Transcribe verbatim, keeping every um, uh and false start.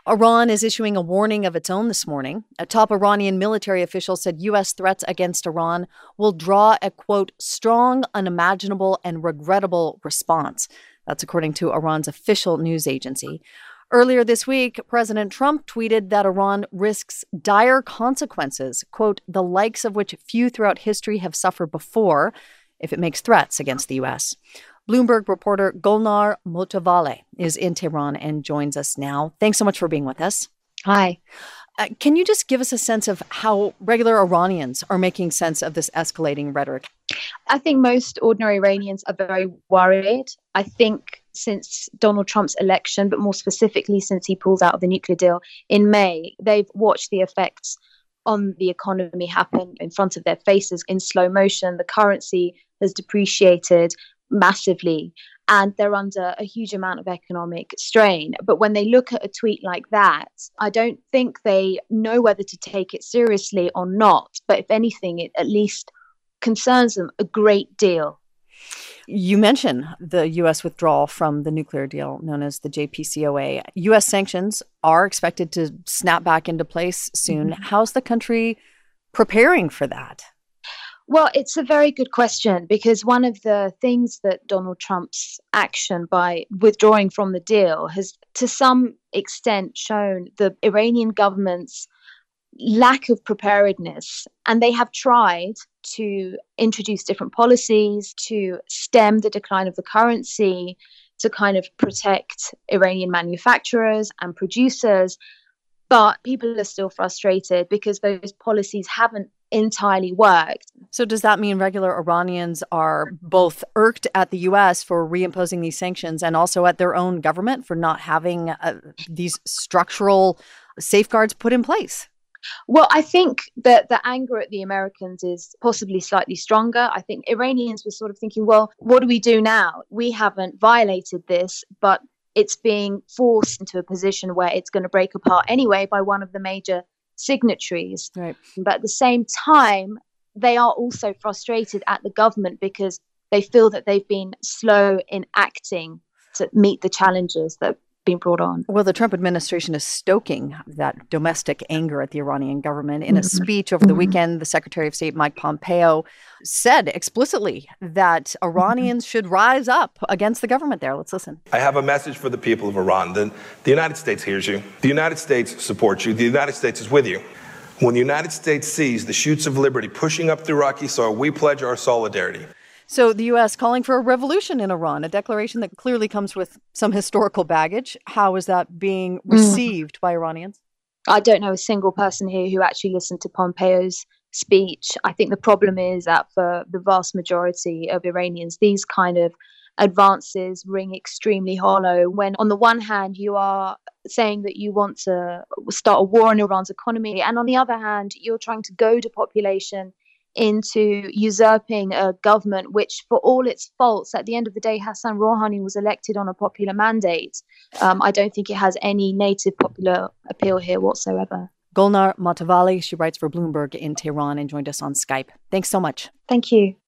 Iran is issuing a warning of its own this morning. A top Iranian military official said U S threats against Iran will draw a, quote, strong, unimaginable, and regrettable response. That's according to Iran's official news agency. Earlier this week, President Trump tweeted that Iran risks dire consequences, quote, the likes of which few throughout history have suffered before, if it makes threats against the U S. Bloomberg reporter Golnar Motavaleh is in Tehran and joins us now. Thanks so much for being with us. Hi. Uh, can you just give us a sense of how regular Iranians are making sense of this escalating rhetoric? I think most ordinary Iranians are very worried. I think since Donald Trump's election, but more specifically since he pulled out of the nuclear deal in May, they've watched the effects on the economy happen in front of their faces in slow motion. The currency has depreciated massively, and they're under a huge amount of economic strain. But when they look at a tweet like that, I don't think they know whether to take it seriously or not. But if anything, it at least concerns them a great deal. You mentioned the U S withdrawal from the nuclear deal known as the J P C O A. U S sanctions are expected to snap back into place soon. Mm-hmm. How's the country preparing for that? Well, it's a very good question, because one of the things that Donald Trump's action by withdrawing from the deal has to some extent shown the Iranian government's lack of preparedness. And they have tried to introduce different policies to stem the decline of the currency, to kind of protect Iranian manufacturers and producers. But people are still frustrated because those policies haven't entirely worked. So does that mean regular Iranians are both irked at the U S for reimposing these sanctions and also at their own government for not having uh, these structural safeguards put in place? Well, I think that the anger at the Americans is possibly slightly stronger. I think Iranians were sort of thinking, well, what do we do now? We haven't violated this, but it's being forced into a position where it's going to break apart anyway by one of the major signatories. Right. But at the same time, they are also frustrated at the government because they feel that they've been slow in acting to meet the challenges that have been brought on. Well, the Trump administration is stoking that domestic anger at the Iranian government. In a mm-hmm. speech over the mm-hmm. weekend, the Secretary of State, Mike Pompeo, said explicitly that Iranians mm-hmm. should rise up against the government there. Let's listen. I have a message for the people of Iran. The, the United States hears you. The United States supports you. The United States is with you. When the United States sees the shoots of liberty pushing up through Iraqi soil, we pledge our solidarity. So the U S calling for a revolution in Iran, a declaration that clearly comes with some historical baggage. How is that being received mm. by Iranians? I don't know a single person here who actually listened to Pompeo's speech. I think the problem is that for the vast majority of Iranians, these kind of advances ring extremely hollow when, on the one hand, you are saying that you want to start a war on Iran's economy, and on the other hand, you're trying to goad a population into usurping a government which, for all its faults, at the end of the day, Hassan Rouhani was elected on a popular mandate. Um, I don't think it has any native popular appeal here whatsoever. Golnar Motavaleh, she writes for Bloomberg in Tehran and joined us on Skype. Thanks so much. Thank you.